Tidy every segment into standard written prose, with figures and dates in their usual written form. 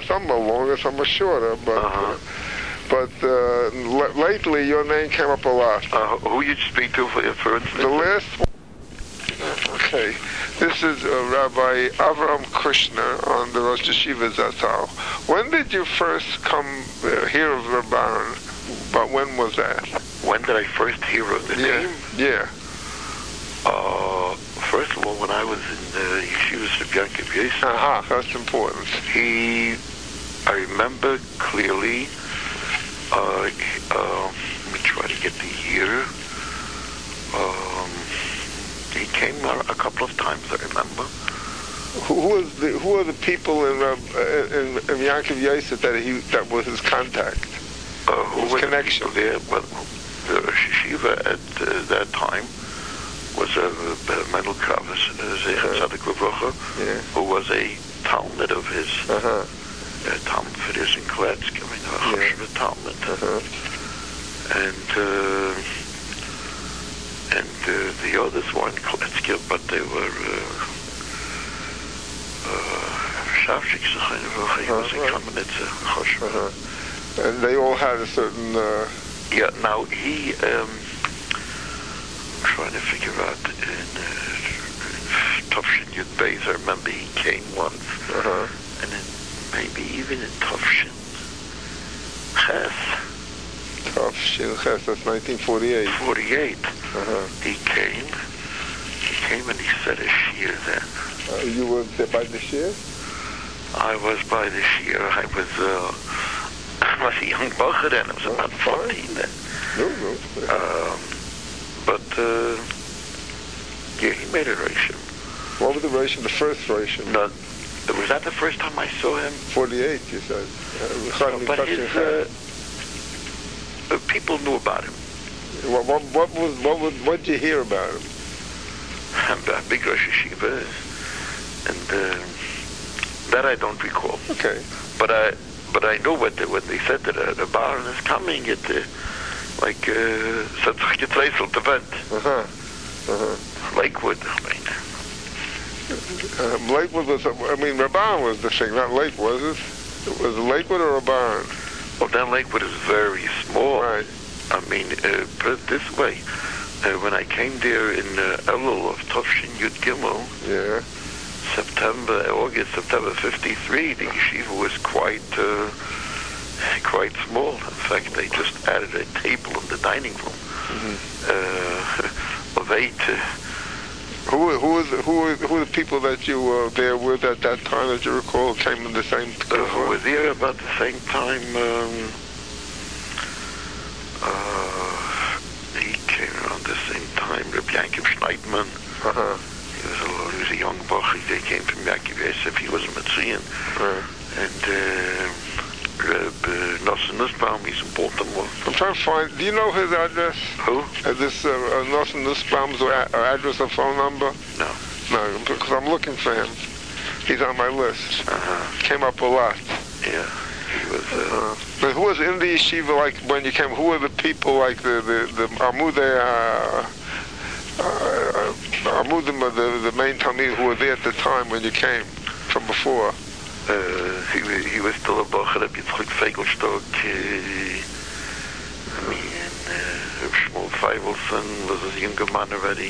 some are longer, some are shorter, but lately your name came up a lot. Who you speak to, for instance? The last one. Okay. This is Rabbi Avram Kushner on the Rosh Yeshiva Zatzal. When did you first come hear of Rabban? But when was that? When did I first hear of the name? Yeah. First of all, when I was in the Yeshivas of Yankov Yosef. That's important. I remember clearly, let me try to get the year. He came a couple of times, I remember. Who are the people in Yankov Yosef that was his contact? Who his was connection? The there? Well, the Yeshiva at that time was a Mendel Kravis, Zecher Tzadik Levracha, who was a Talmud of his, Talmud for this in Kletsk, a Talmud. And the others were in Kletsk, but they were Shavchik Zechayim, he was in Kamenetze, and they all had a certain... now he... I'm trying to figure out in Tufshin Yud Beis, I remember he came once, and then maybe even in Tufshin Ches. Tufshin Ches, that's 1948. 48. He came and he said a shir then. You were there by the shir? I was by the shir. I was a young bocher then. I was about 14 then. No. But, he made a ration. What was the ration, the first ration? No, was that the first time I saw him? 48, you said. But his, people knew about him. What did you hear about him? I'm a big Rosh Yeshiva, and that I don't recall. Okay. But I know what they said that the Baron is coming at like such a getreiselt event. Lakewood. Lakewood was, Rabban was the thing, not Lake, was it? Was it Lakewood or Rabban? Well, then Lakewood is very small. Right. Put it this way. When I came there in Elul of Tufshin Yud Gimel, August, September 53, the yeshiva was quite small. In fact, they just added a table in the dining room of 8. Who were the people that you were there with at that time that you recall came in the same time? Who were there about the same time? He came around the same time. Reb Yankov Schneidman. He was a young boch. They came from Yankov Yosef. He was a Metzian. And Reb Nosson Nussbaum, he's in Baltimore. I'm trying to find, do you know his address? Who? This Nosson Nussbaum's address or phone number? No. No, because I'm looking for him. He's on my list. Came up a lot. Yeah. He was, but who was in the yeshiva, like, when you came, who were the people, like, the the main Talmud who were there at the time when you came, from before? He was still a bocher at Yitzchak Fegelstock. Me and Shmuel Feivelson was a younger man already.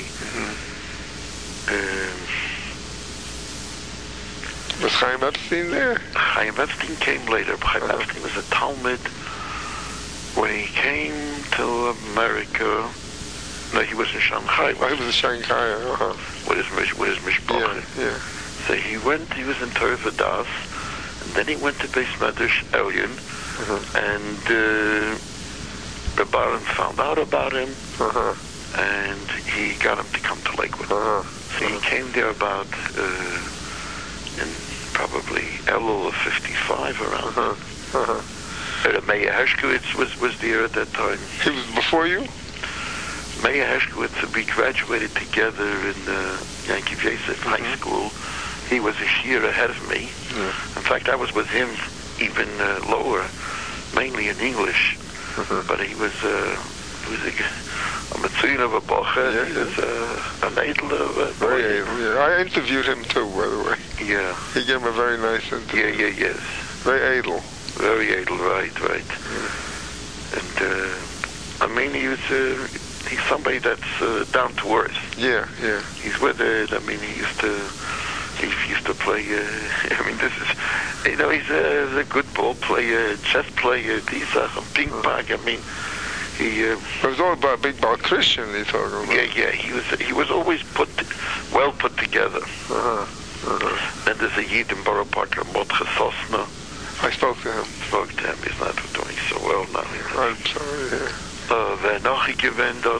Was Chaim Epstein there? Chaim Epstein came later. Chaim Epstein was a Talmud. When he came to America, no, he was in Shanghai. He was in Shanghai, with his mishpacha. Yeah. So he was in Torah Vadas, and then he went to Beis Medrash Elyon, and the Baron found out about him, and he got him to come to Lakewood. So he came there about in probably Elul of 55 around. Meir Hershkowitz was there at that time. He was before you? Meir Hershkowitz, we graduated together in Yankov Yosef High School. He was a year ahead of me. In fact, I was with him even lower, mainly in English. But he was was a Metzuin of a Bocher. Yeah, He was an edel of very able. Yeah, I interviewed him too, by the way. Yeah. He gave me a very nice interview. Yes. Very edel. Very edel, right. Yeah. And I mean, he's somebody that's down to earth. Yeah. He's with it. I mean, he used to play. I mean, this is, he's a good ball player, chess player, ping pong. I mean, it was all about Big Ball Christian. He's talking about. Yeah. He was always well put together. Then there's a Yid in Borough Park, Mordechai Sosna. I spoke to him. He's not doing so well now. I'm sorry. Yeah. Wer noch gewinnt dort,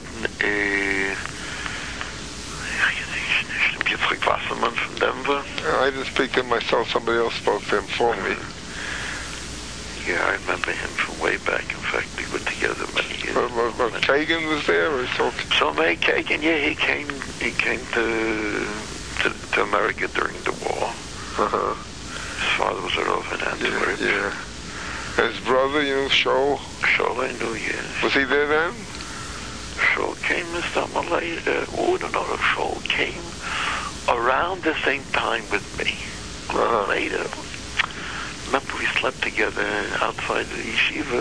Yitzchak Wasserman from Denver. I didn't speak to him myself. Somebody else spoke to him for me. Yeah, I remember him from way back. In fact, we were together many years. Kagan was there, or talking? So May Kagan, yeah, he came to America during the war. His father was a Rav in Antwerp. Yeah. And his brother, Shaul? Shaul, I knew, yes. Was he there then? Shaul came summer later. I don't know if Shaul came around the same time with me. Later. Remember we slept together outside the yeshiva.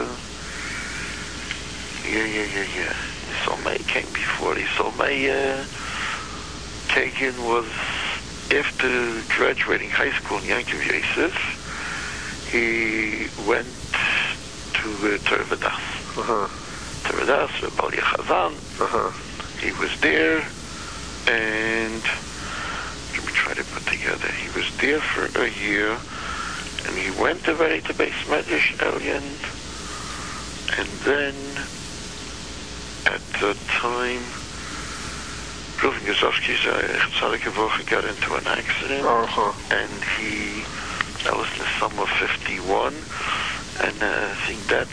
Yeah. So May came before. So May Kagan was, after graduating high school in Yankov Yosef, he went to Tervadas. Tervadas, Balia Chazan. He was there, and let me try to put together. He was there for a year, and he went to Beis Medrash Elyon, and then at the time, Reuven Gazowski got into an accident, and that was in the summer of 51, and I think that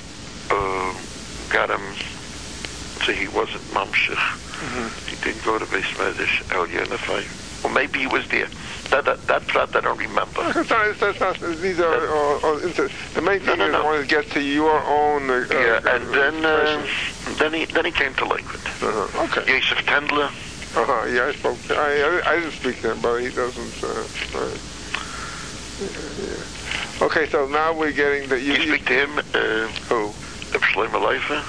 got him, so he wasn't mamshich. He didn't go to Beis Medrash Elyon, or maybe he was there. That part I don't remember. These are all the main thing is I want to get to your own. And then he came to Lakewood. Okay. Yosef Tendler. Yeah, I spoke. I didn't speak to him, but he doesn't. Yeah. Okay, so now we're getting the. You speak to him? Who? Shlomo Leifer.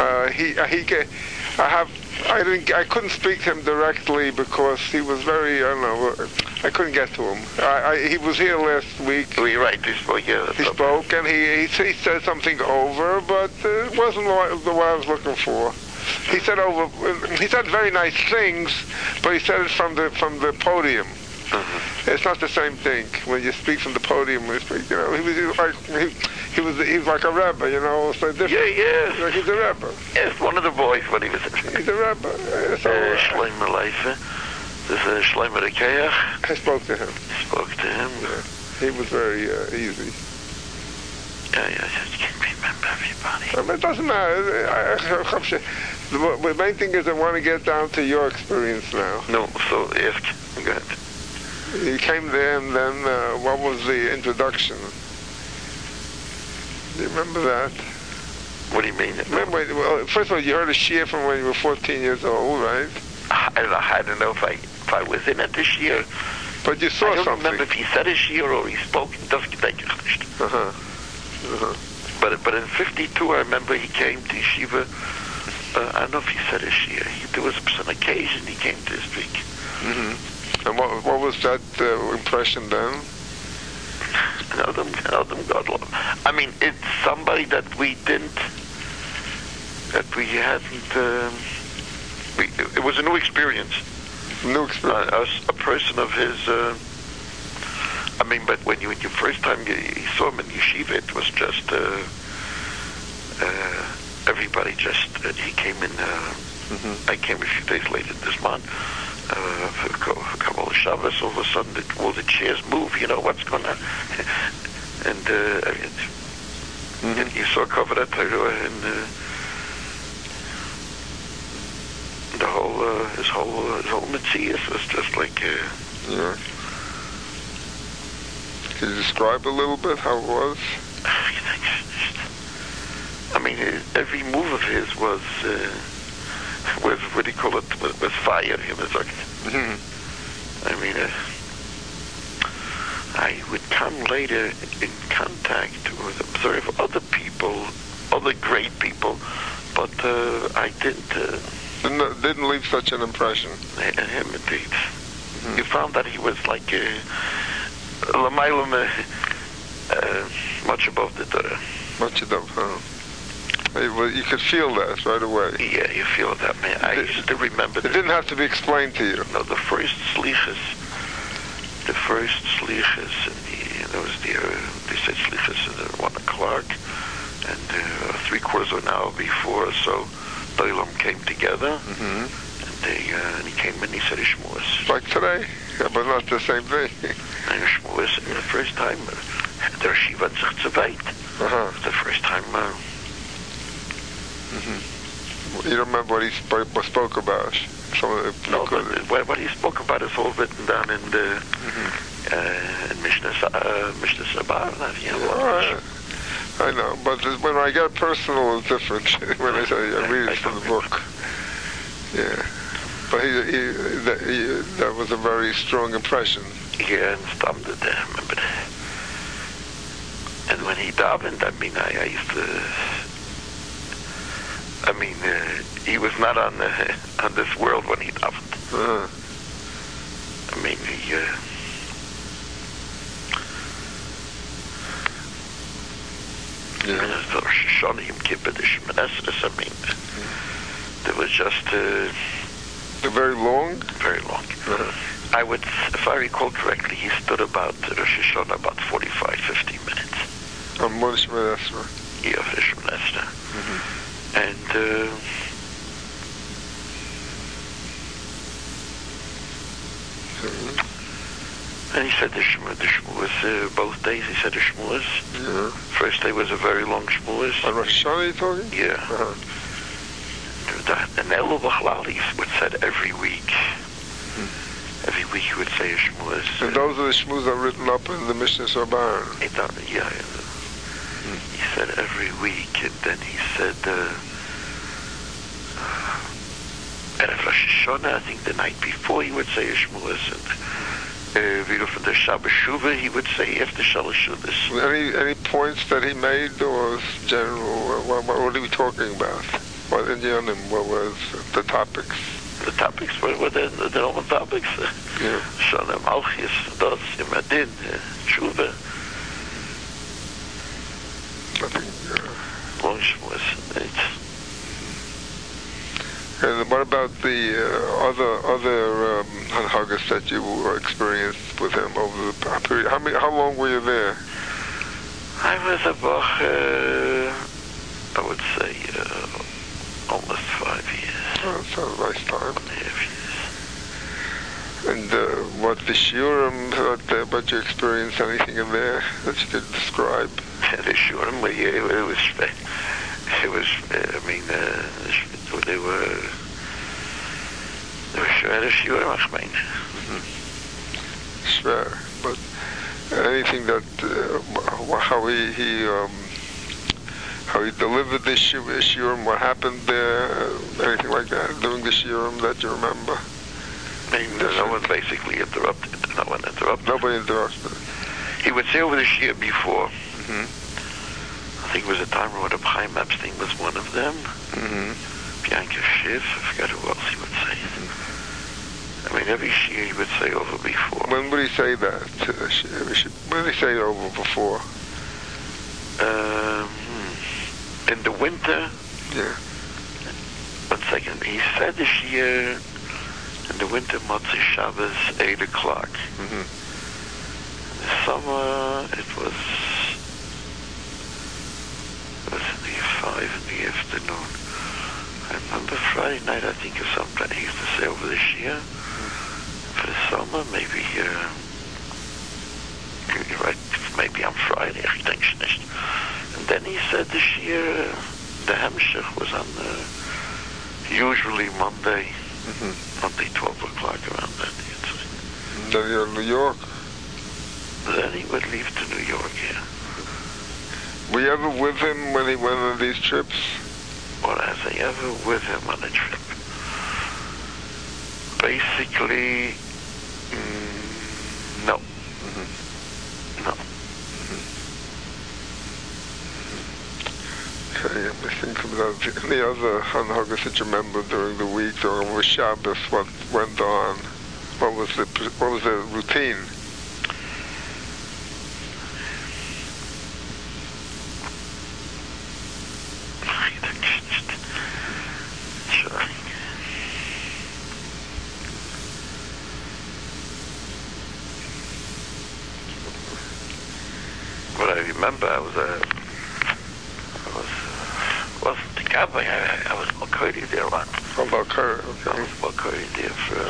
I couldn't speak to him directly because he was very. I couldn't get to him. He was here last week. Oh, you're right. He spoke. Yeah. He spoke, and he said something over, but it wasn't what I was looking for. He said very nice things, but he said it from the podium. It's not the same thing when you speak from the podium. He was like a rebbe, so different. Yeah. He's a rebbe. Yes, one of the boys when he was. He's a rebbe. Shlomo Leifer. There's Shlomo Rekeach. I spoke to him. Yeah. He was very easy. I just can't remember everybody. It doesn't matter. The main thing is I want to get down to your experience now. No, so ask. Go ahead. You came there, and then what was the introduction? Do you remember that? What do you mean? Remember, well, first of all, you heard a shiur from when you were 14 years old, right? I don't know if I was in it this year. But you saw something. I don't remember if he said a shiur or he spoke. Das gedenke ich nicht. But in 52, I remember he came to yeshiva. I don't know if he said a shiur. There was an occasion he came to speak. And what was that impression then? I mean, it's somebody that we hadn't. It was a new experience. A person of his. But when you first time you saw him in yeshiva, it was just everybody just. He came in. I came a few days later this month. For a couple of Shabbos, all of a sudden all the chairs move. What's going on? And you saw Kavod Torah and the whole his whole Metzias was just like. Yeah. Can you describe a little bit how it was? I mean, every move of his was what do you call it? Was fire. It was like, I mean, I would come later in contact with observe other people, other great people, but I didn't leave such an impression. Him indeed. You found that he was like much above the Torah. Much above, huh? You could feel that right away. Yeah, you feel that, man. I used to remember. It didn't have to be explained to you. No, the first slichas, they said slichas at 1 o'clock, and 3/4 of an hour before, so the Olam came together, and he came and he said Shmuas. Like today, yeah, but not the same thing. And Shmuas, the first time, the Shiva Tzveit. The first time. You don't remember what he spoke about? No, but what he spoke about is all written down in the in Mishnah Sabar. I know, but when I get personal, it's different. When I say I read it from the book, yeah. But that was a very strong impression. Yeah, and remember that. And when he davened, I mean, I used to. I mean, he was not on this world when he davened. I mean, there was just very long. Very long. I would, if I recall correctly, he stood about Rosh Hashanah about 45-50 minutes. On Shemini Esrei. Yeah, Shemini Esrei. And and he said the Shmuas, both days he said the Shmuas. First day was a very long Shmuas. On Rosh Hashanah you talking? Yeah. And Elu B'chlal would said every week. Every week he would say a Shmuas. And those are the Shmuas that are written up in the Mishnah Sabar. Yeah. He said every week, and then he said, Erev Rosh Hashanah, I think the night before, he would say a Shmuas, and from the Shabbos Shuvah, he would say after Shalosh Shudas. Any points that he made, or general, what are we talking about? What was the topics? The topics were the normal topics. Shana Malchus, Das, Imadin, Shuvah. Long Shmuas. And what about the other Hanhagas that you experienced with him over the period? How long were you there? I was about, I would say, almost 5 years. Oh, that's a nice time. 1.5 years. And what the Shurim, what you experienced, anything in there that you could describe? The Shurim, it was, I mean, they were Shurim, I mean. Sure, but anything that, how he delivered the Shurim, what happened there, anything like that, during the Shurim that you remember? I mean, no one basically interrupted. No one interrupted. Nobody interrupted. He would say over the Shia before. I think it was a time when Chaim Epstein was one of them. Bianca Schiff, I forgot who else he would say. I mean, every Shia he would say over before. When would he say that? When did he say over before? In the winter. Yeah. 1 second. He said the Shia in the winter, Motzei Shabbos, 8 o'clock. In the summer, it was in the 5 in the afternoon. I remember Friday night, I think, or something he used to say over the Shia. For the summer, maybe, you're right, maybe on Friday, I think. And then he said the Shia, the Hemshech was on usually Monday. Monday, 12 o'clock around that. Then you're in New York? Then he would leave to New York, yeah. Were you ever with him when he went on these trips? Or was I ever with him on a trip? Basically, no. No. Okay, let me think about any other Hanhagas that you remember during the week or over Shabbos, what went on? What was the routine? What I remember, I wasn't the Gabbai, I was Balkari there once. Oh, Balkari, okay. I was Balkari there for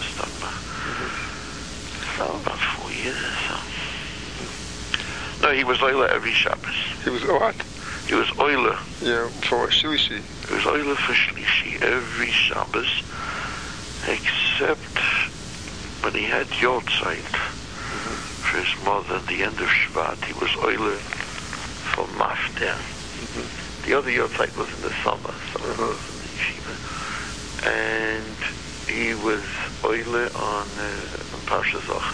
about 4 years or so. No, he was Oila every Shabbos. He was what? He was Oila. Yeah, for Shlishi. He was Oila for Shlishi every Shabbos, except when he had Yortzeit for his mother at the end of Shvat. He was Oila for Mafter. The other Yortzeit was in the summer, so it was in the yeshiva. And he was Oile on Parsha Zocha.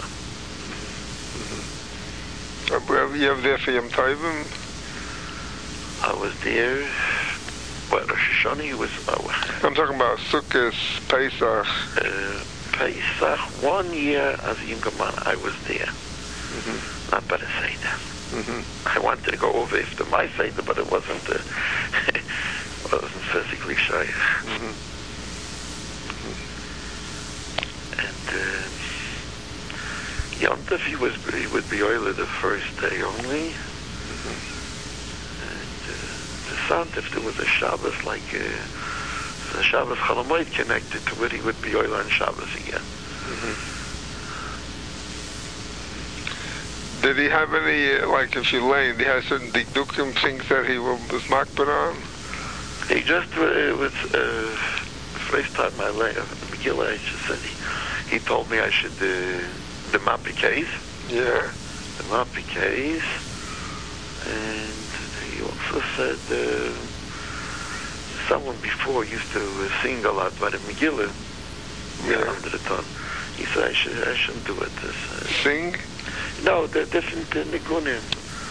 Were you ever there for Yom Tovim? I was there. What, Rosh Hashanah? He was... I'm talking about Sukkot, Pesach. Pesach, 1 year as a younger man, I was there. Not by the Seder. I wanted to go over after my Seder, but it wasn't physically shy. And Yom Tov, he would be Oile the first day only. And the sound, if there was a Shabbos, like the Shabbos Chalamoid connected to it, he would be Oile on Shabbos again. Did he have any, like if you learned, he had certain dikdukim, things that he was makbid on? He just, it was the first time I learned the Megillah, I just said he told me I should the Mapikes. Yeah. The Mapikes. And he also said someone before used to sing a lot by the Megillah. Yeah. Under the ton. He said I shouldn't do it. Sing? No, they're different nigunim.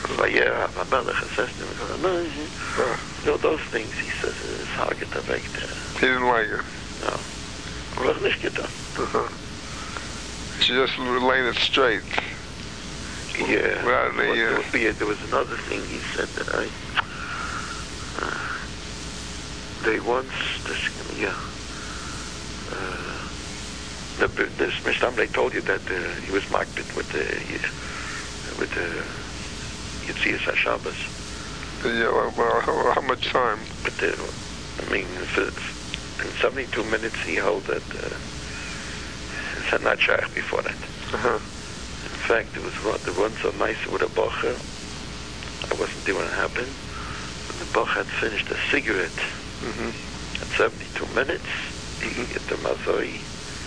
No, those things, he says, it's hard to get back there. He didn't like it? No. Well, nicht getan. She just laying it straight. Yeah. Without any, there was another thing he said that they once, this Mishtam, they told you that he was marked with the Yitzias HaShabbos. Yeah, well, how much time? But in 72 minutes he held that it's not shaykh before that. In fact, there was one so nice with a bocher. I wasn't there when it happened. When the bocher had finished a cigarette at 72 minutes, he hit the mazoi.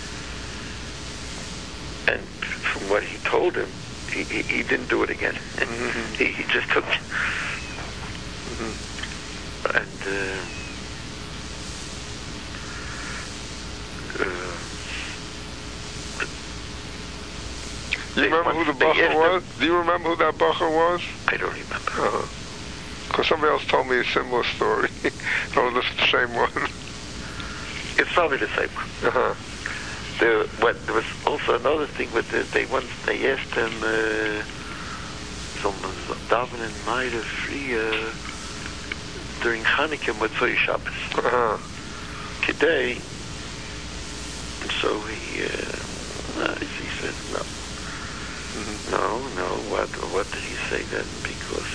And from what he told him, he didn't do it again. He just took it. And you remember who the bacher was? Do you remember who that bacher was? I don't remember. Because somebody else told me a similar story. Or was this the same one? It's probably the same one. There was also another thing with they asked him someone davening night of free during Hanukkah Motzei Shabbos. Today, and so he said no. No. What did he say then? Because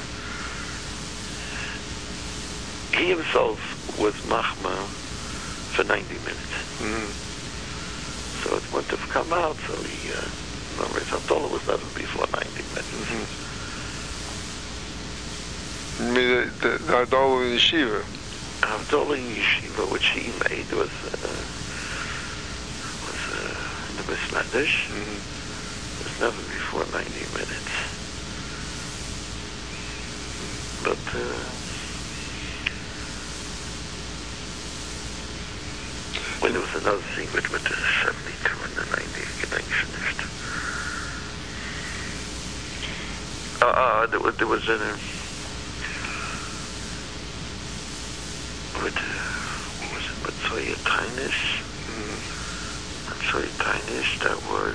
he himself was machma for 90 minutes. So it wouldn't have come out, so he, remember, his Havdalah was never before 90 minutes. You mean the Havdalah in Yeshiva? Havdalah in Yeshiva, which he made, was in the Besmedish. Was never before 90 minutes. But when there was another thing with the 72 and the 90, finished. There was a what was it? Matzoya Tainus. Matzoya Tainus. That was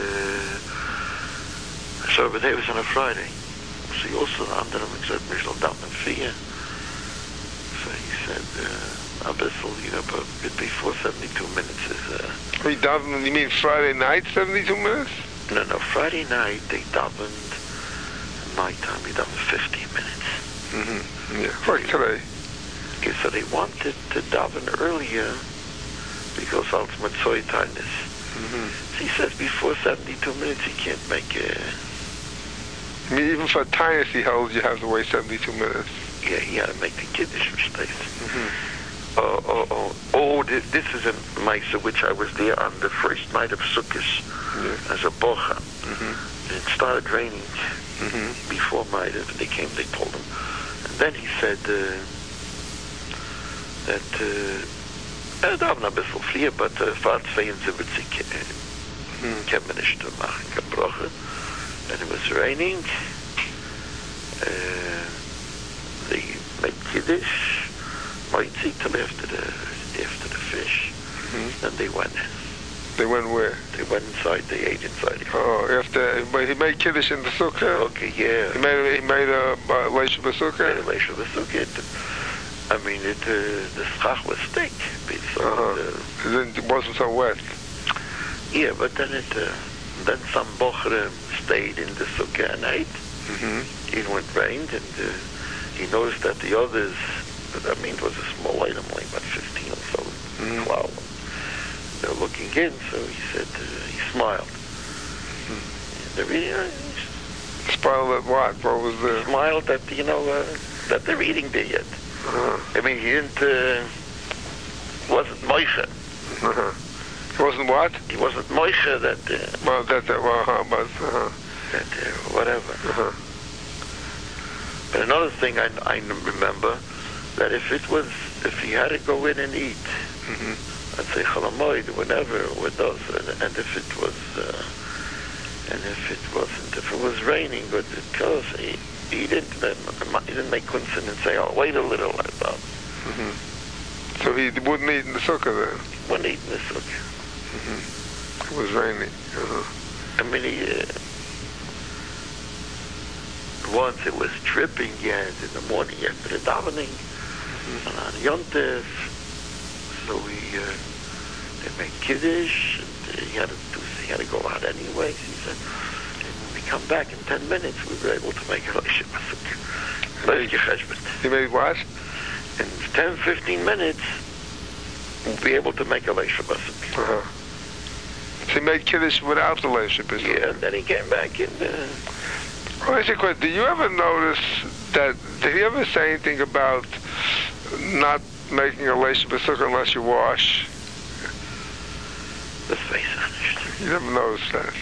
so, but it was on a Friday. So he also under him except Mishal Dalman Fia. So he said, Abyssal, but before 72 minutes is We davened, you mean Friday night, 72 minutes? No, Friday night they davened. Night time we davened 15 minutes. Yeah, like today. Okay, so they wanted to daven earlier because of Matzoy Tainus. So he says before 72 minutes he can't make I mean, even for Tainus he holds you have to wait 72 minutes. Yeah, he had to make the Kiddush mistake. This is a Maisa which I was there on the first night of Sukkot as a bocha. It started raining before Maida. They came, they told him. And then he said that da haben ein bisschen fliehen, but fahrt 72 kann man nicht machen, gebrochen. And it was raining. They made Kiddush, Moitzi till after the fish. Then they went. They went where? They went inside. They ate inside. But he made Kiddush in the sukkah. Okay, yeah. He made a Leisha B'sukkah. Made a Leisha B'sukkah. I mean, the schach was thick. So it wasn't so wet. Yeah, but then some bochre stayed in the sukkah and ate. Even when it rained, and he noticed that the others, I mean, it was a small item, like about 15 or so, cloud. They're looking in, so he said, he smiled. Smiled at what? What was the... Smiled that, that they're eating there yet. I mean, he didn't, wasn't Moshe. He wasn't what? He wasn't Moshe that... whatever. But another thing I remember, that if he had to go in and eat, I'd say Chalamoid, whenever with those, and if it was raining, but because he didn't make kunsten and say, "Oh, wait a little," about. So he wouldn't eat in the sukkah then. Wouldn't eat in the sukkah. It was raining. I mean, once it was dripping yet in the morning after the davening, and on Yontif, so they made Kiddush, and he had to go out anyway. He said, and when we come back in 10 minutes, we were able to make a Leisha B'sukkah. He made what? In 10, 15 minutes, we'll be able to make a Leisha B'sukkah. So he made Kiddush without the Leisha B'sukkah? Yeah, and then he came back in... Do you ever notice that, did he ever say anything about not making a Leisha B'sukkah unless you wash? Let's face it. You never noticed that?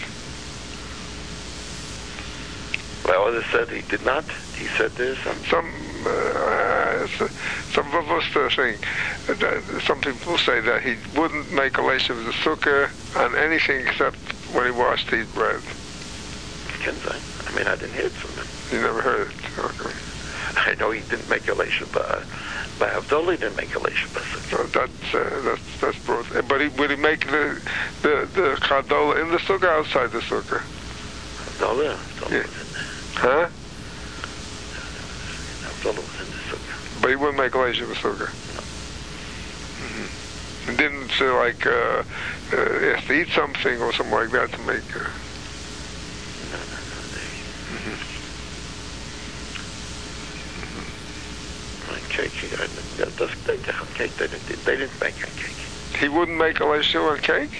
Well, others said he did not. He said this. Some of us think that some people say that he wouldn't make a Leisha B'sukkah on anything except when he washed to eat bread. Can say. I mean, I didn't hear it from him. You never heard it? Okay. I know he didn't make a Leisha by Havdalah, he didn't make a Leisha B'sukkah. That's broad. But would he make the Chadola in the sukkah, outside the sukkah? Havdalah was in there. Huh? Havdalah was in the sukkah. But he wouldn't make Leisha B'sukkah? No. He didn't say like, he has to eat something or something like that to make... Cake. They didn't make a cake. He wouldn't make a Leisha on cake?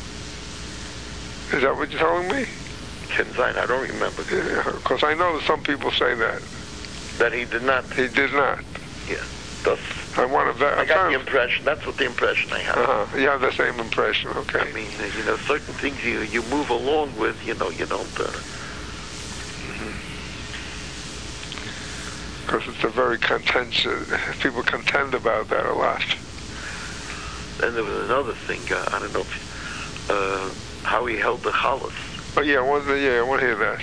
Is that what you're telling me? Kenzain, I don't remember. Yeah, because I know that some people say that. That he did not? He did not. Yeah. I got the impression, that's what the impression I have. You have the same impression, okay. I mean, certain things you move along with, you don't... because it's a very contentious. People contend about that a lot. Then there was another thing. I don't know if, how he held the challahs. Oh yeah, I want to hear that.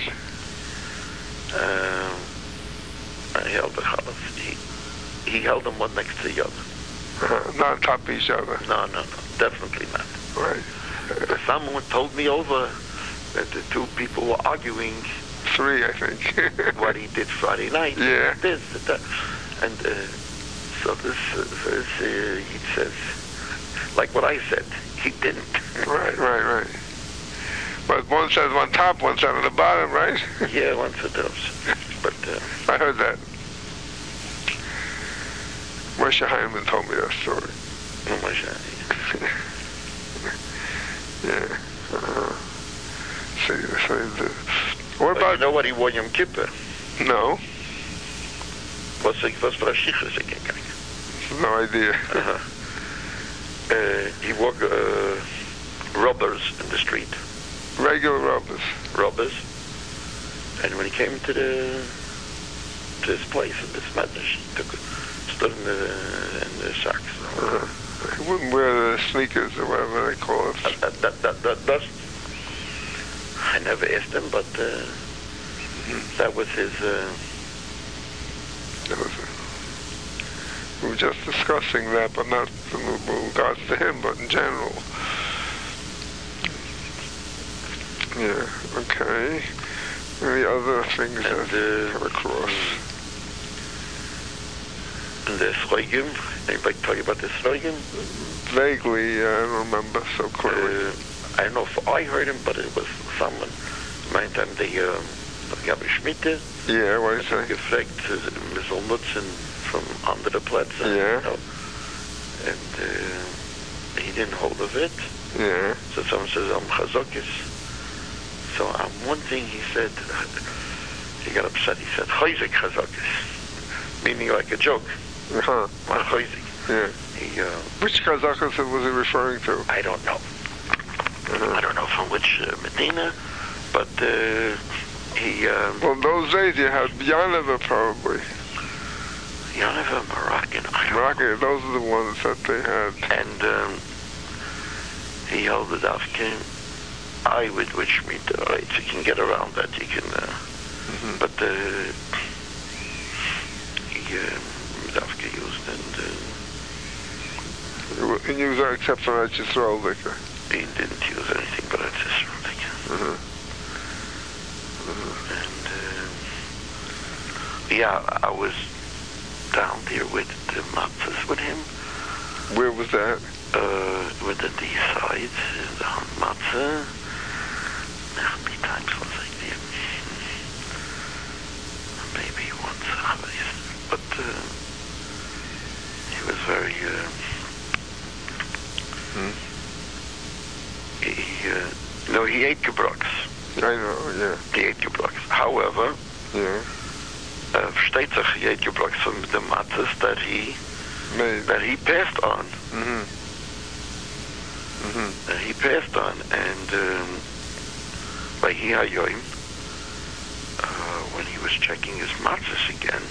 He held the challahs. He held them one next to the other. Not on top of each other. No, definitely not. Right. Someone told me over that the two people were arguing. 3, I think. What he did Friday night. Yeah. This, that. And so this he says, like what I said, he didn't. Right. But one says on top, one said on the bottom, right? Yeah, one said those. But I heard that. Moshe Heinemann told me that story. Yeah. What about... You know what he wore Yom Kippur? No. Was for a shichus again? No idea. He wore robbers in the street. Regular robbers. And when he came to this place, in this medrash, he stood in the socks. He wouldn't wear the sneakers or whatever they call it. That's, I never asked him, but that was his... We were just discussing that, but not in regards to him, but in general. Yeah, okay. Any other things that come across? The Sroigim, anybody tell you about the Sroigim? Vaguely, I don't remember so clearly. I don't know if I heard him, but it was someone. Meantime, they gab Schmitte. Yeah, what do you say? Gefragt, wir sollen nutzen from andere Plätze. Yeah. You know? And he didn't hold of it. Yeah. So someone says, Chazokis. So one thing he said, he got upset. He said, Chayzik Chazokis, meaning like a joke. Uh-huh. Not Chayzik. Yeah. Which Chazokis was he referring to? I don't know. I don't know from which Medina, but he... well, those days you had Yaneva probably. Yaneva, Moroccan, I don't know. Those are the ones that they had. And he held the Dafkin. I would wish me to, right, you can get around that, you can... But he Dafka used and he used that except for Eretz Yisrael liquor. He didn't use anything but Eretz Yisrael liquor. And yeah, I was down there with the matzahs with him. Where was that? With the D-sides, the matzah. How many times was I there? Maybe once, but he was very... he ate gebroks. I know, yeah. He ate gebroks. However, steht sich, he ate gebroks from the matzahs that he passed on. That he passed on, and by Hihayoim, when he was checking his matzahs again,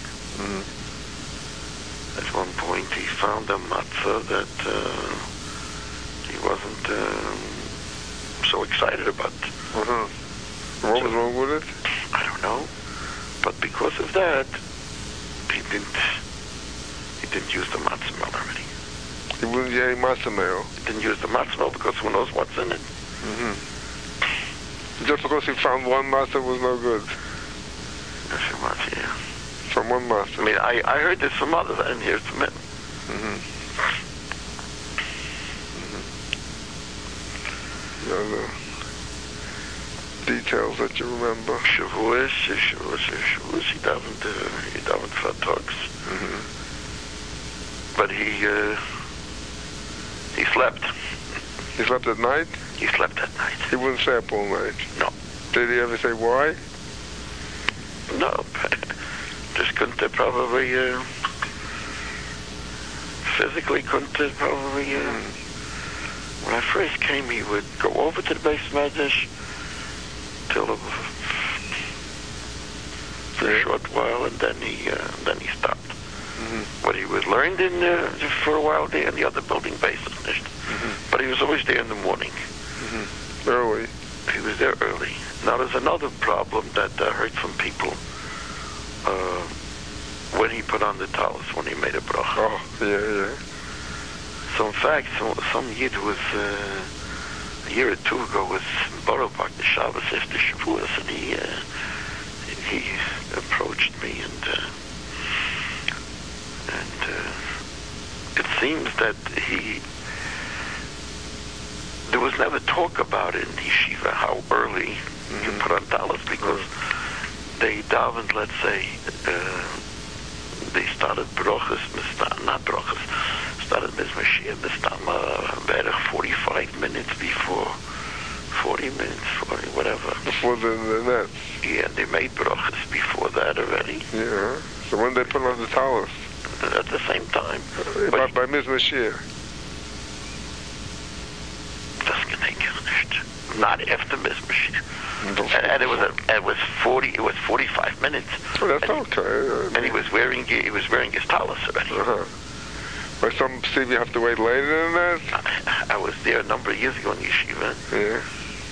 at one point he found a matzah that he wasn't so excited about. What was wrong with it? I don't know, but because of that, he didn't use the matzah meal already. He wouldn't use any matzah meal. He didn't use the matzah meal because who knows what's in it. Just because he found one matzah was no good. That's a matzah, yeah. From one matzah. I mean, I heard this from others. I didn't hear it from him. The details that you remember. Shavuos, he davened for talks. But he slept. He slept at night? He slept at night. He wouldn't stay up all night? No. Did he ever say why? No. Just couldn't probably... physically couldn't probably... When I first came, he would go over to the base medrash till for a short while, and then he stopped. But he was learned in for a while there in the other building basis, but he was always there in the morning. Early. He was there early. Now there's another problem that I heard from people when he put on the talis, when he made a bracha. Oh, yeah. So in fact, some Yid was a year or two ago was in Borough Park, the Shabbos after Shavuos, and he approached me and it seems that there was never talk about it in Yeshiva how early you put on talis, because they davened, let's say, they started brachas, started Mizmashir, Mistama, 45 minutes before, 40 minutes, 40, whatever. Before the net. Yeah, they made brachas before that already. Yeah. So when they put on the talis? At the same time. By Mizmashir. Das nicht. Not after Mizmashir. And it was 45 minutes. Oh, that's okay. And he was wearing his talis already. By some Steve, you have to wait later than that? I was there a number of years ago in Yeshiva. Yeah.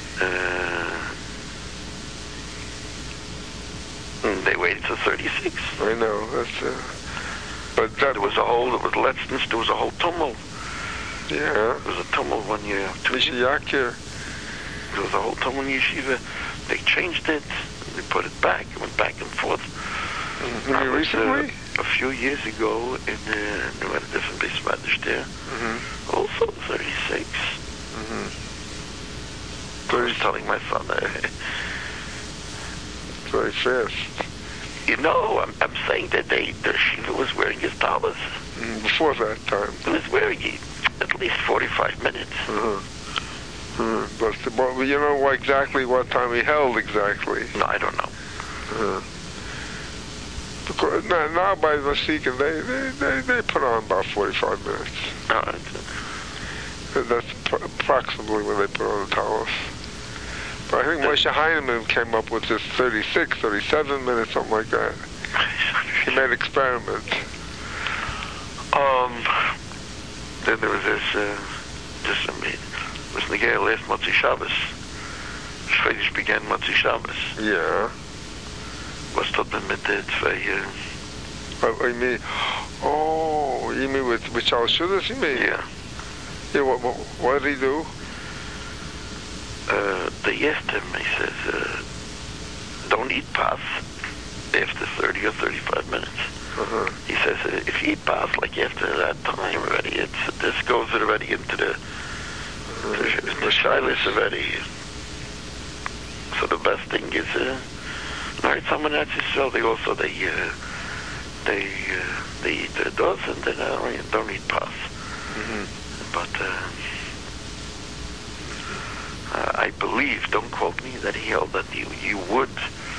And they waited till 36. I know. That's. But that there was a whole tumult. Yeah. There was a tumult one year. Yakir. There was a whole tumult in Yeshiva. They changed it. They put it back. It went back and forth. Recently? A few years ago, we had a different base Madish there. Also 36. I was telling my son. Very fast. You know, I'm saying that the Shiva was wearing his talis. Before that time. He was wearing it at least 45 minutes. But you know exactly what time he held exactly? No, I don't know. Because now by the Vasikin, they put on about 45 minutes. That's approximately when they put on the talis. But I think Moshe Heinemann came up with this 36, 37 minutes, something like that. He made experiments. Then there was this was Nagaya last Motzi Shabbos. Schwedish began Motzi Shabbos. Yeah. Was taught them mit zwei... you mean with Charles Schudas, you mean? Yeah. Yeah, what did he do? They asked him, he says, don't eat pas after 30 or 35 minutes. He says, if you eat pas, like after that time already, this goes already into the shilas already. So the best thing is, someone else Israel, they also, they eat their dos and they don't eat pas. But, I believe, don't quote me, that he held that you would.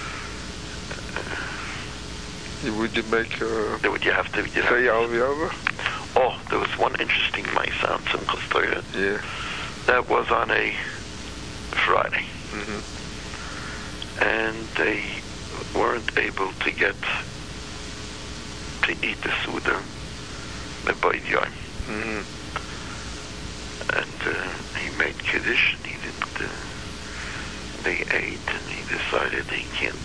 Would you make? Would you have to say Alviava? Oh, there was one interesting Maisa on Simchas Torah. Yeah. That was on a Friday, and they weren't able to get to eat the Suda by Boyd Yom. And he made Kiddush, and he didn't, they ate, and he decided he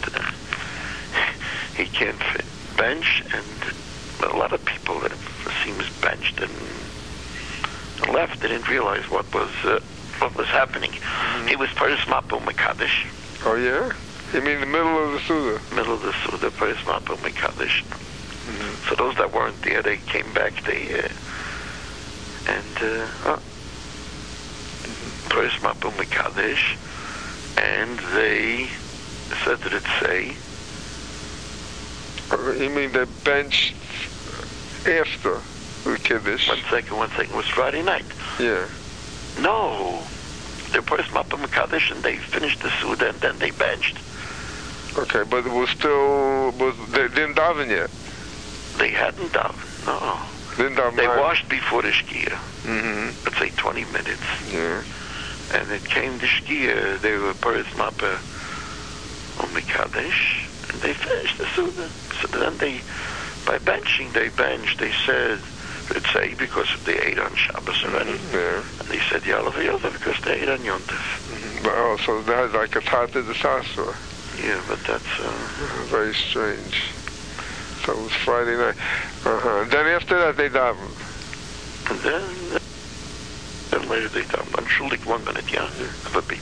can't bench, and a lot of people that seems benched and left, they didn't realize what was happening. He was Paris Mapo Mekadesh. Oh yeah? You mean the middle of the Suda? Middle of the Suda, Paris Mapo Mekadesh. So those that weren't there, they came back, Paris Mapo Mekadesh, and they said that it say. You mean they benched after the Kiddush? One second, it was Friday night. Yeah. No. They Paris Mapo Mekadesh, and they finished the Suda, and then they benched. Okay, but it was still, they didn't daven yet? They hadn't daven, no. Didn't daven. They washed before the Shkia. Let's say 20 minutes. Yeah. And it came to Shkia, they were Paris Mapo Mekadesh, And they finished the Suda. So then by benching, they said, let's say, because they ate on Shabbos already. Yeah. And they said Yalav Yalav because they ate on Yom Tov. Oh, so that's like a Tata de Sasra. Yeah, but that's... Very strange. So it was Friday night. And then after that, they davened. And then later they davened. Entschuldigt 1 minute, yeah? Have a beep.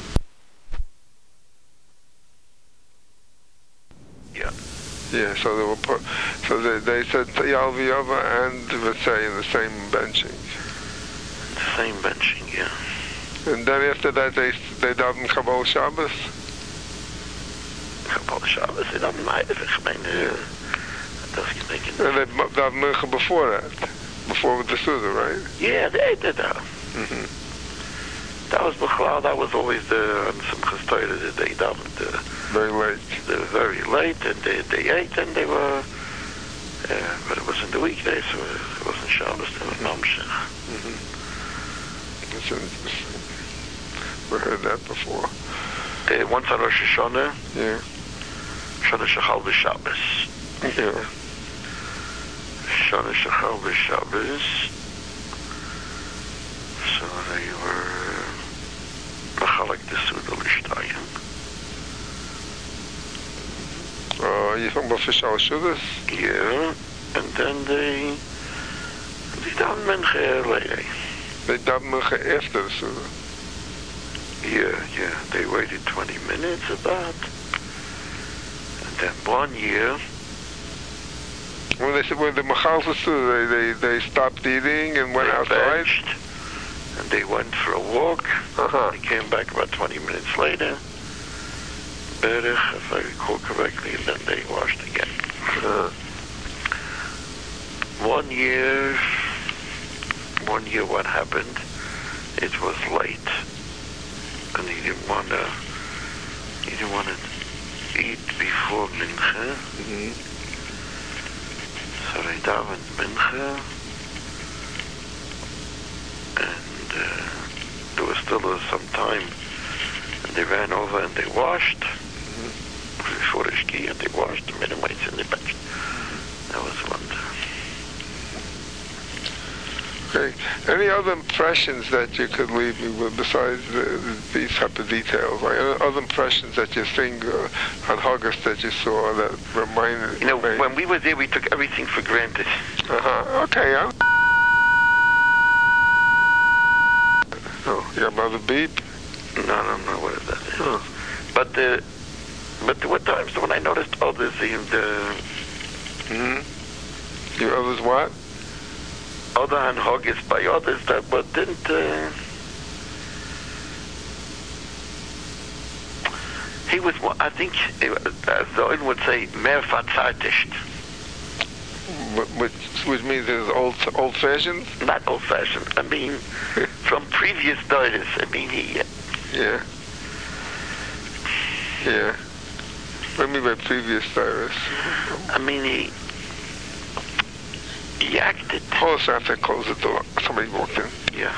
Yeah. Yeah, so they said Yalav Yalav and V'tzei in the same benching. The same benching, yeah. And then after that, they davened Kabbalah Shabbos. Kabbalah Shabbos, they davened Ma'ariv, ich meine, das gedenken. And they davened Mincha before that, before with the Suda, right? Yeah, they did that. That was Bechlau, that was always the Simchas Torah, they davened very late. They were very late, and they ate, and they were, but it was in the weekdays, so it wasn't Shabbos, they were Mamshech. That's interesting. We heard that before. Once on Rosh Hashanah, yeah. Shana Shechal B'Shabbos. Yeah. Shana Shechal B'Shabbos. So they were Mechalek the Suda L'Shtayim. You talking about Fishal Shudas? Yeah. And then they daven Mincha later. They daven Mincha after the Suda. Yeah. They waited 20 minutes about. And then 1 year. When they said when the Machal Suda, they stopped eating and went outside? Benched, and they went for a walk. They came back about 20 minutes later. Berech, if I recall correctly, and then they washed again. 1 year, what happened? It was late. And he didn't want to eat before Mincha. So they davened Mincha, and there was still some time, and they ran over and they washed before the ski, and they washed the minimites in the bench. That was one. Okay. Any other impressions that you could leave me with besides these type of details? Like other impressions that you think on August that you saw that reminded you? When we were there, we took everything for granted. Okay. Oh, you got another beep? No, what is that? But there were times when I noticed others in the... You others what? Other Hanhogis by others that but didn't... he was, I think, as the oil would say, mehr verzeitigt. Which means it's old-fashioned? Not old-fashioned. I mean, from previous daughters. I mean, he... Yeah. What do you mean by previous daughters? I mean, he acted. Hold on, I have to close the door. Somebody walked in. Yeah.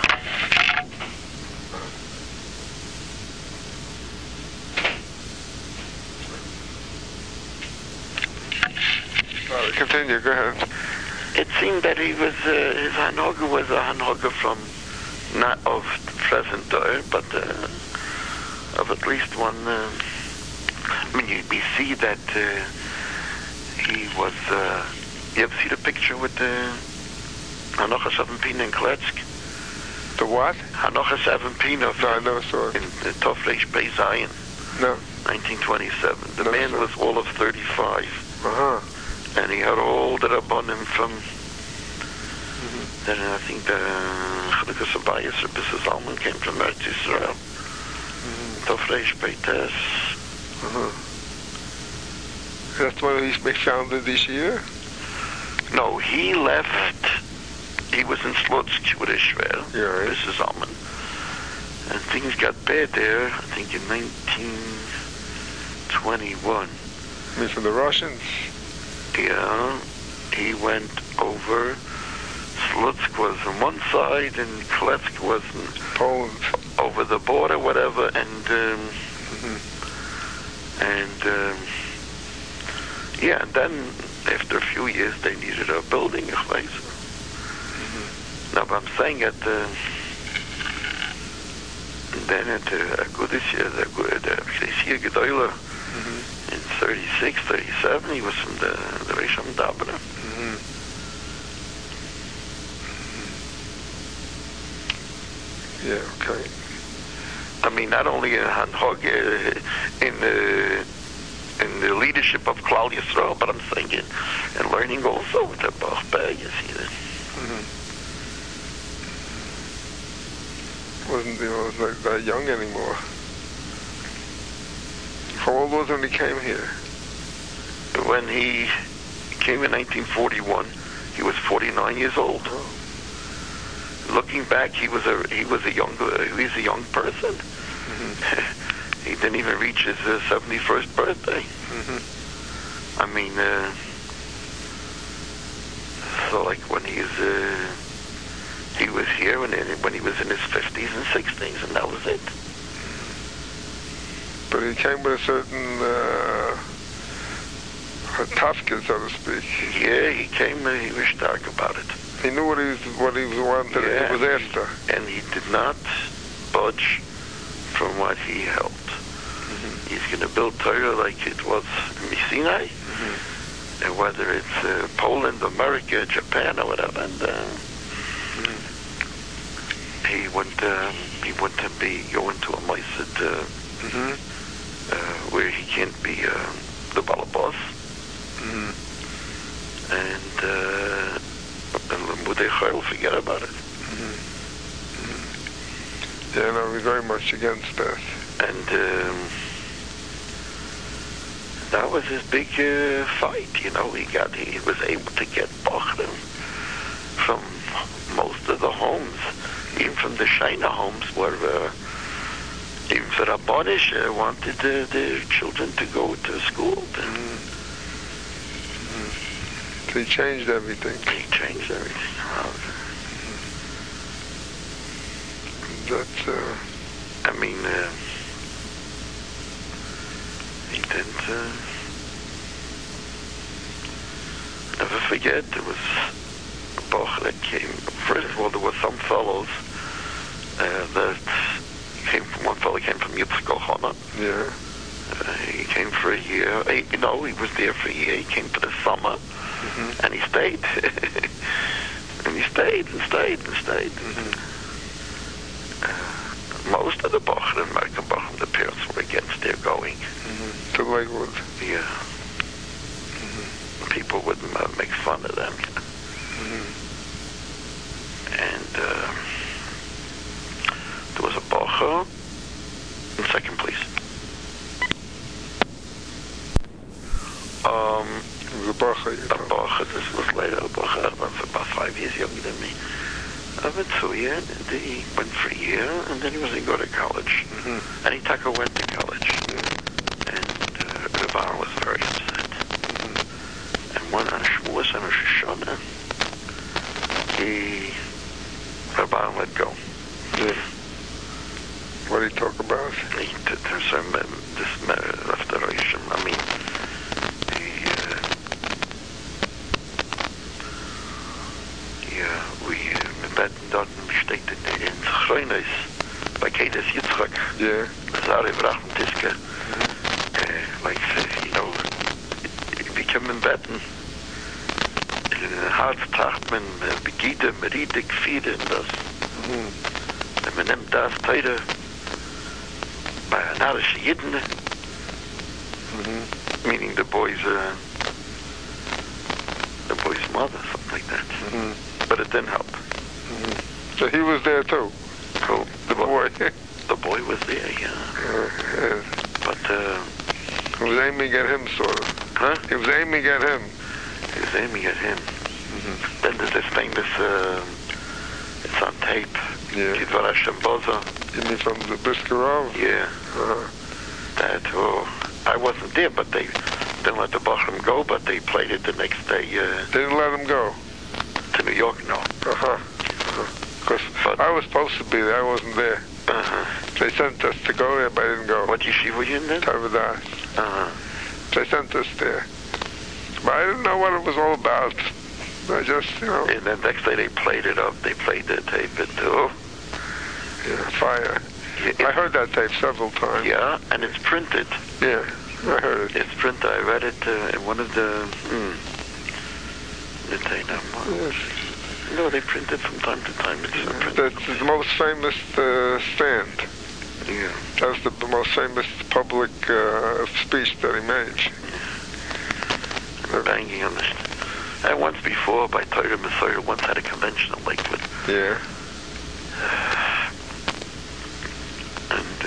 Continue, go ahead. It seemed that he was, his Hanoga was a Hanoga from, not of present day, but of at least one, I mean, we see that he was, you ever see the picture with the Hanocha 17 in Kletsk? The what? Hanocha 17 of... No, I never saw it. In Tofreish Bei Zion. No. 1927. The man was all of 35. And he had all the Rabbanim from... Then I think the Chalukas Abayas or Bissa Zalman came from Eretz Yisrael. Tofreish Bei Tes. That's why he founded this year? No, he left... He was in Slutsk with Israel, Bissa Zalman. And things got bad there, I think in 1921. You mean from the Russians? Yeah, he went over. Slutsk was on one side, and Kletsk was Poland, over the border, whatever. And Yeah, and then after a few years they needed a building, a place. Now, but I'm saying that then at Agudas, the Shia Gedoyla, in 36, 37, he was from the Rishon Dabra. Yeah, okay. I mean, not only in Hanhog, in the leadership of Klal Yisrael, but I'm saying in learning also with the Bach Bag, you see that. Wasn't like that young anymore. How old was he when he came here? When he came in 1941, he was 49 years old. Oh. Looking back, he was a young person. He didn't even reach his 71st birthday. I mean, so like when he was here when he was in his 50s and 60s, and that was it. But he came with a certain tafkid, so to speak. Yeah, he came. He was stark about it. He knew what he wanted. Yeah, he was after, and he did not budge from what he held. He's going to build Torah like it was Sinai, and whether it's Poland, America, Japan, or whatever. And he wouldn't be going to a Mossad where he can't be the balabas. And Limudei Chayil, forget about it. Yeah, no, he's very much against that. And that was his big fight, you know. He was able to get Bochrim from most of the homes, even from the Shaina homes, where even the Rabbanish wanted their children to go to school. So he changed everything. He changed everything. That's, I mean, he didn't never forget, there was a Bach that came. First of all, there were some fellows that came from, one fellow came from Yitzchak Ohana. yeah. He came for a year. He was there for a year. He came for the summer, and he stayed. And he stayed and stayed and stayed. Most of the Bachrim, American Bachrim, the parents were against their going. To Lakewood. Yeah. People would make fun of them. And there was a Bacha. Second, please. It was a Bacha, you know. A Bacha, this was later, a Bacha, about 5 years younger than me. I went to he went for a year, and then he was going to go to college. And he went to college. And Rabban was very upset. And one on Shavuos and Rosh Hashanah, Rabban let go. Yeah. What did he talk about? There's this restoration. I mean, we met dort steht in Chroines bei Kedes Yitzchak. Yeah. Zare Brachmentiske. Like, you know, we come in Betten. Hart tracht man Begide, Meride, Gfide und das. Und man nimmt das Teile by an Irish Yidden, meaning the boy's mother, something like that. But it didn't help. So he was there too? Cool. The boy? The boy was there, yeah. Yes. But, he was aiming at him, sort of. huh? He was aiming at him. He was aiming at him. Then there's this famous, it's on tape. Yeah. Kidvar Hashem Boza. You mean from the Briskerov? Yeah. That, I wasn't there, but they didn't let the Bachram go, but they played it the next day. They didn't let him go? To New York, no. Because I was supposed to be there, I wasn't there. They sent us to go there, but I didn't go. What yeshiva were you in then? Tarvadas. They sent us there. But I didn't know what it was all about. I just, And then next day they played it up. They played the tape into fire. I heard that tape several times. Yeah, and it's printed. Yeah, I heard it. It's printed. I read it in one of the... No, they print it from time to time. That's the most famous stand. Yeah. That's the most famous public speech that he made. Banging on this. And once before, by Torah Messiah, once had a convention in Lakewood. Yeah. And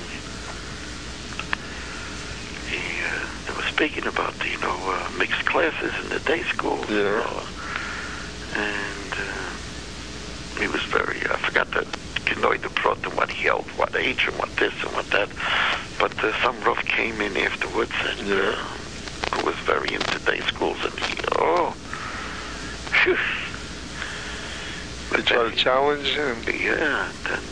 they were speaking about, mixed classes in the day schools. Yeah. And he was very, I forgot that Genoy the Prot and what he held, what age and what this and what that. But some Rav came in afterwards and who was very into day schools and he, phew. Did you try to challenge him? Yeah, then...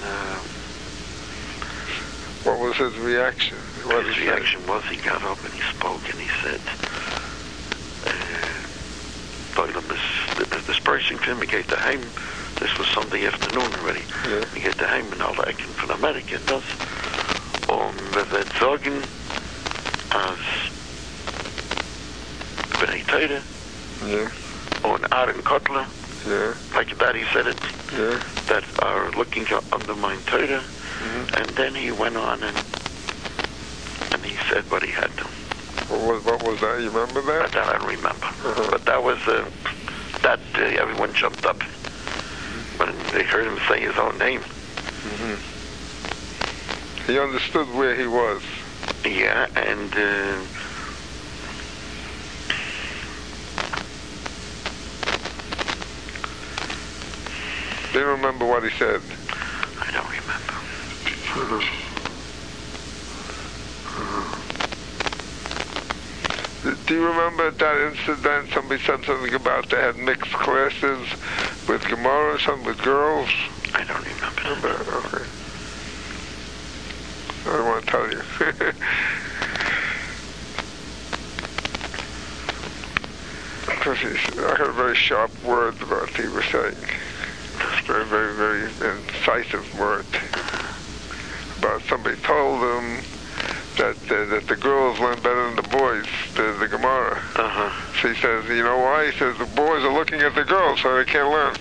what was his reaction? His reaction was he got up and he spoke and he said, the dispersing film, he gave to him, this was Sunday afternoon already, he gave to him and all the action from America does, we wird sagen, als B'nai Torah, on Aaron Kotler, like that he said it, that are looking to undermine Torah, and then he went on and he said what he had to. What was that? You remember that? That I don't remember. But that was, everyone jumped up when they heard him say his own name. He understood where he was. Yeah, and do you remember what he said? I don't remember. Do you remember that incident? Somebody said something about they had mixed classes with Gemara or something with girls? I don't remember. Okay. I don't want to tell you. Because I heard very sharp words about what he was saying. Very, very, very incisive words. About somebody told him that the girls learn better than the boys, the Gemara. So he says, you know why? He says the boys are looking at the girls, so they can't learn.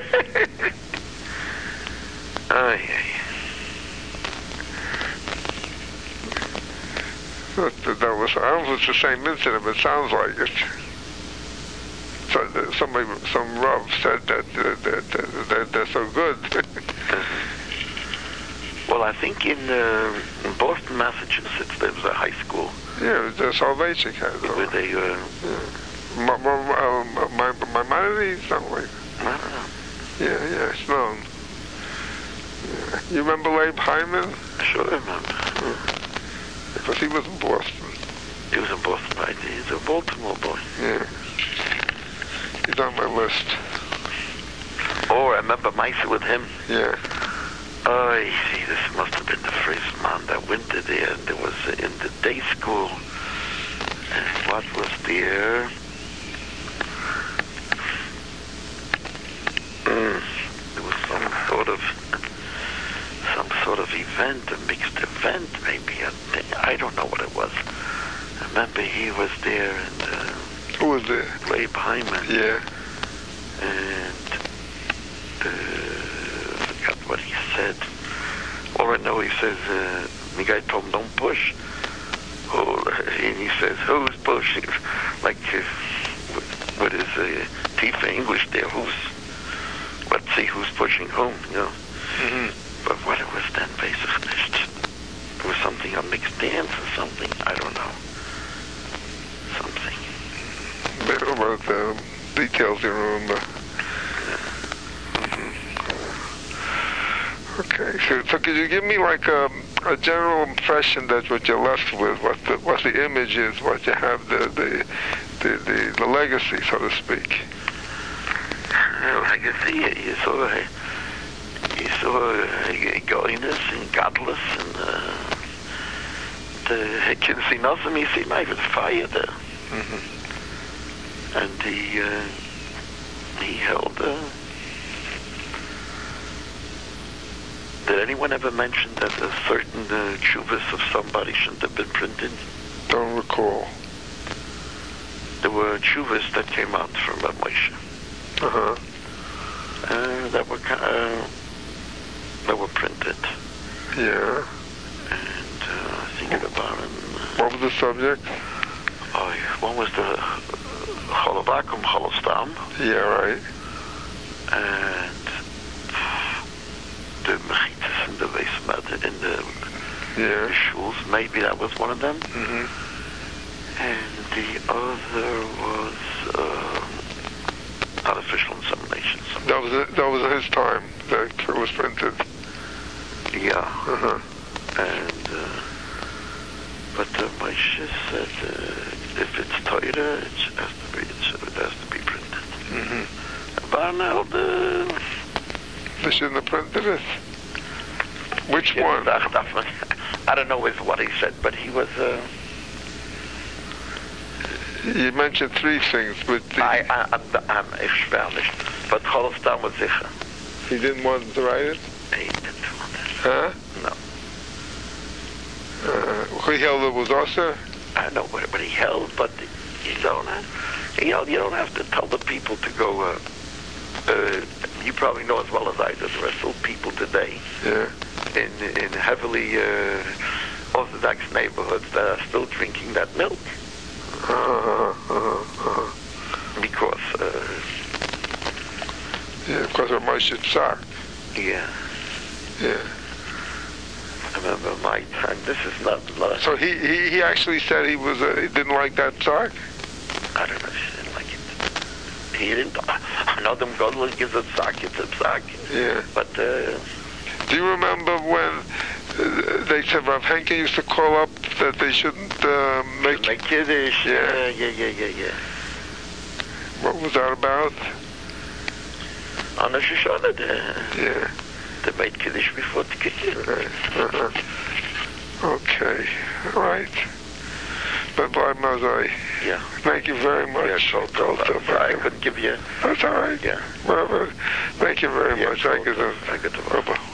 That was, I don't know if it's the same incident, but it sounds like it. So some Rav said that they're so good. Well, I think in Boston, Massachusetts, there was a high school. Yeah, the Salvation had it. Where they... Maimonides, something like that. I don't know. Yeah, it's known. Yeah. You remember Leib Hyman? Sure, I remember. Because he was in Boston. He was in Boston, right? He's a Baltimore boy. Yeah. He's on my list. Oh, I remember Misa with him. Yeah. Oh, you see, this must have been the first man that went to there, and there was in the day school. And what was there? There was some sort of event, a mixed event, maybe. I don't know what it was. I remember he was there, and who was there? Leib Hyman. Yeah. And I forgot what he said. All I know, he says, the guy told him, don't push. And he says, who's pushing? Like, with his teeth in English there, let's see who's pushing whom, But what it was then, basically, it was something, a mixed dance or something, I don't know. Something. About the details you remember. Okay, so could you give me like a general impression that what you're left with, what the image is, what you have, the legacy, so to speak? Legacy, you saw godliness and godless, and you can see nothing. You see life is fire there. and he held. Did anyone ever mention that a certain tshuvas of somebody shouldn't have been printed? Don't recall. There were tshuvas that came out from Rav Moshe. That were printed. Yeah. And thinking about them. What was the subject? One was the Cholovakum, Cholostam. Yeah, right. And the Mechitas in the basement, in the shuls. Maybe that was one of them. Mm-hmm. And the other was artificial insemination. That was his time that it was printed. Yeah. Uh-huh. And but Moshe said if it's Torah, it has to be printed. Mm-hmm. Barnell, they shouldn't have printed it. Which one? I don't know what he said, but he was. You mentioned three things, but I'm schwer nicht. But Cholostam was sicher. He didn't want to write it? He didn't want it. Huh? No. He held it was also? I know what he held, but you don't have to tell the people to go. You probably know as well as I do. There are still people today in heavily Orthodox neighborhoods that are still drinking that milk. Because because of Moshe Tzak. Yeah. I remember my time. This is not. So he actually said he didn't like that Tzak? I don't know. He didn't like it. He didn't. I know them Godel gives a Tzak. It's a Tzak. Yeah. But do you remember when they said Rav Henke used to call up that they shouldn't make Kiddush? Yeah. What was that about? On the Shoshana, they made Kiddush before the Kiddush. Okay, all right. Bye-bye, Mazai. Yeah. Thank you very much. I couldn't give you. That's all right. Yeah. Whatever. Thank you very much. Thank you. Bye-bye.